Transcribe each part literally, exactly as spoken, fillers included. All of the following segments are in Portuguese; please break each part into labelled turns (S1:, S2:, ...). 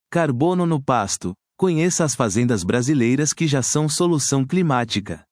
S1: Carbono no pasto. Conheça as fazendas brasileiras que já são solução climática.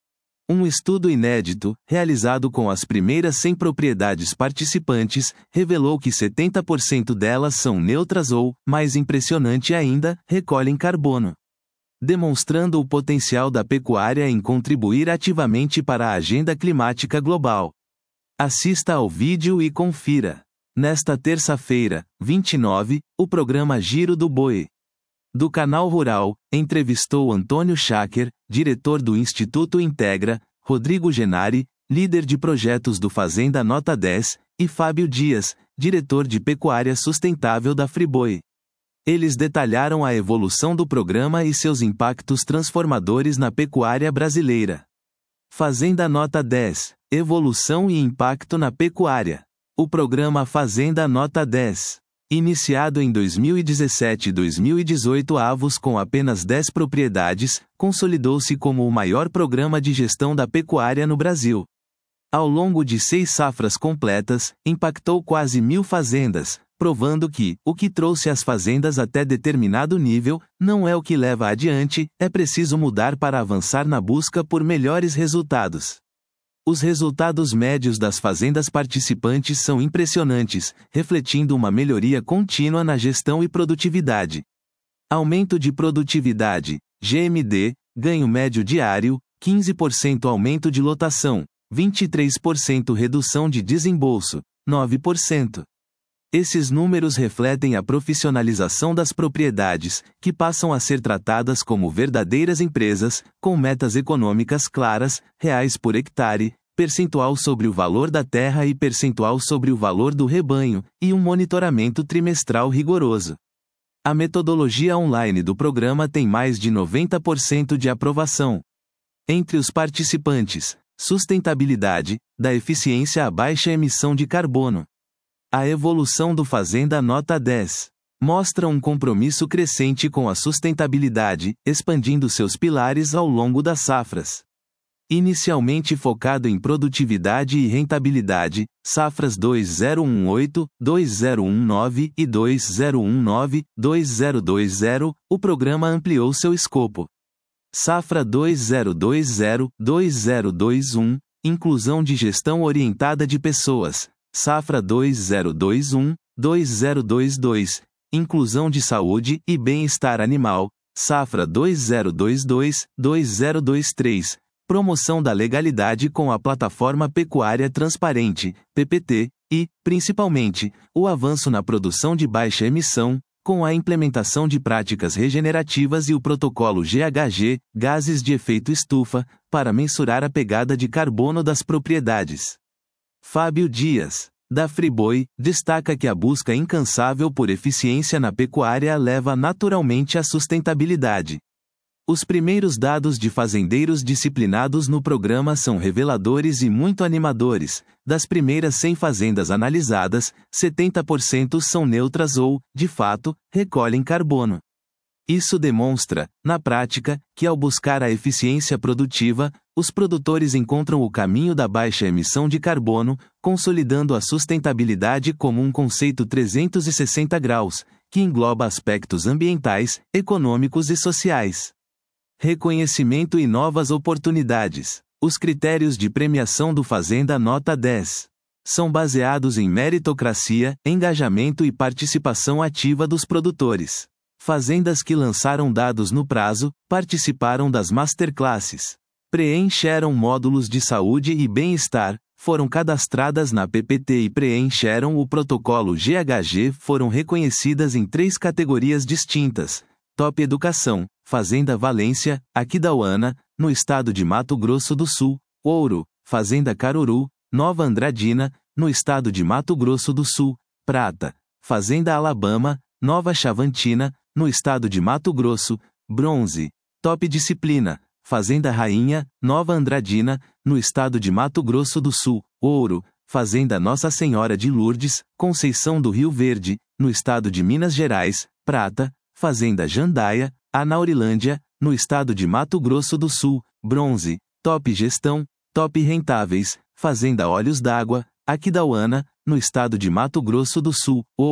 S1: Um estudo inédito, realizado com as primeiras cem propriedades participantes, revelou que setenta por cento delas são neutras ou, mais impressionante ainda, recolhem carbono, demonstrando o potencial da pecuária em contribuir ativamente para a agenda climática global. Assista ao vídeo e confira. Nesta terça-feira, vinte e nove, o programa Giro do Boi, do Canal Rural, entrevistou Antônio Schacker, diretor do Instituto Integra, Rodrigo Genari, líder de projetos do Fazenda Nota dez, e Fábio Dias, diretor de Pecuária Sustentável da Friboi. Eles detalharam a evolução do programa e seus impactos transformadores na pecuária brasileira. Fazenda Nota dez, Evolução e Impacto na Pecuária. O programa Fazenda Nota dez, iniciado em dois mil e dezessete e dois mil e dezoito avos com apenas dez propriedades, consolidou-se como o maior programa de gestão da pecuária no Brasil. Ao longo de seis safras completas, impactou quase mil fazendas, provando que, o que trouxe as fazendas até determinado nível, não é o que leva adiante, é preciso mudar para avançar na busca por melhores resultados. Os resultados médios das fazendas participantes são impressionantes, refletindo uma melhoria contínua na gestão e produtividade. Aumento de produtividade, G M D, ganho médio diário, quinze por cento aumento de lotação, vinte e três por cento redução de desembolso, nove por cento. Esses números refletem a profissionalização das propriedades, que passam a ser tratadas como verdadeiras empresas, com metas econômicas claras, reais por hectare, percentual sobre o valor da terra e percentual sobre o valor do rebanho, e um monitoramento trimestral rigoroso. A metodologia online do programa tem mais de noventa por cento de aprovação. Entre os participantes, sustentabilidade, da eficiência à baixa emissão de carbono. A evolução do Fazenda Nota dez mostra um compromisso crescente com a sustentabilidade, expandindo seus pilares ao longo das safras. Inicialmente focado em produtividade e rentabilidade, safras dois mil e dezoito, dois mil e dezenove e dois mil e dezenove, dois mil e vinte, o programa ampliou seu escopo. Safra dois mil e vinte, dois mil e vinte e um, inclusão de gestão orientada de pessoas. Safra dois mil e vinte e um, dois mil e vinte e dois, inclusão de saúde e bem-estar animal. Safra dois mil e vinte e dois, dois mil e vinte e três, promoção da legalidade com a plataforma Pecuária Transparente, P P T, e, principalmente, o avanço na produção de baixa emissão, com a implementação de práticas regenerativas e o protocolo G H G, gases de efeito estufa, para mensurar a pegada de carbono das propriedades. Fábio Dias, da Friboi, destaca que a busca incansável por eficiência na pecuária leva naturalmente à sustentabilidade. Os primeiros dados de fazendeiros disciplinados no programa são reveladores e muito animadores. Das primeiras cem fazendas analisadas, setenta por cento são neutras ou, de fato, recolhem carbono. Isso demonstra, na prática, que ao buscar a eficiência produtiva, os produtores encontram o caminho da baixa emissão de carbono, consolidando a sustentabilidade como um conceito trezentos e sessenta graus, que engloba aspectos ambientais, econômicos e sociais. Reconhecimento e novas oportunidades. Os critérios de premiação do Fazenda Nota dez são baseados em meritocracia, engajamento e participação ativa dos produtores. Fazendas que lançaram dados no prazo, participaram das masterclasses, preencheram módulos de saúde e bem-estar, foram cadastradas na P P T e preencheram o protocolo G H G, foram reconhecidas em três categorias distintas: Top Educação, Fazenda Valência, Aquidauana, no estado de Mato Grosso do Sul; Ouro, Fazenda Caruru, Nova Andradina, no estado de Mato Grosso do Sul; Prata, Fazenda Alabama, Nova Chavantina, no estado de Mato Grosso; Bronze, Top Disciplina, Fazenda Rainha, Nova Andradina, no estado de Mato Grosso do Sul; Ouro, Fazenda Nossa Senhora de Lourdes, Conceição do Rio Verde, no estado de Minas Gerais; Prata, Fazenda Jandaia, Anaurilândia, no estado de Mato Grosso do Sul; Bronze, Top Gestão, Top Rentáveis, Fazenda Olhos d'Água, Aquidauana, no estado de Mato Grosso do Sul; Ouro,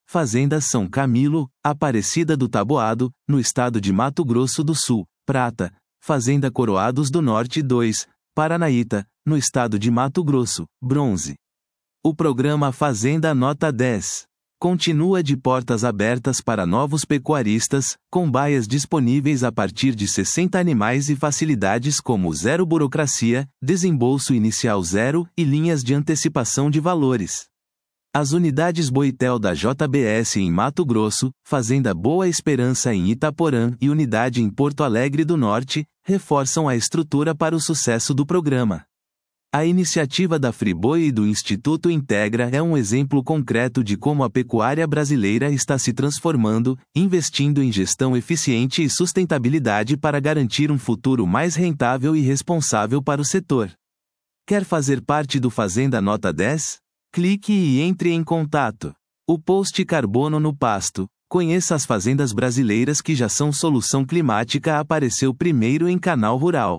S1: Fazenda São Camilo, Aparecida do Taboado, no estado de Mato Grosso do Sul, prata. Fazenda Coroados do Norte dois, Paranaíta, no estado de Mato Grosso, bronze. O programa Fazenda Nota dez continua de portas abertas para novos pecuaristas, com baias disponíveis a partir de sessenta animais e facilidades como zero burocracia, desembolso inicial zero e linhas de antecipação de valores. As unidades Boitel da J B S em Mato Grosso, Fazenda Boa Esperança em Itaporã e unidade em Porto Alegre do Norte, reforçam a estrutura para o sucesso do programa. A iniciativa da Friboi e do Instituto Integra é um exemplo concreto de como a pecuária brasileira está se transformando, investindo em gestão eficiente e sustentabilidade para garantir um futuro mais rentável e responsável para o setor. Quer fazer parte do Fazenda Nota dez? Clique e entre em contato. O post Carbono no Pasto. Conheça as fazendas brasileiras que já são solução climática apareceu primeiro em Canal Rural.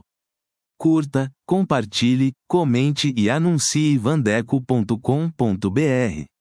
S1: Curta, compartilhe, comente e anuncie vandeco ponto com ponto br.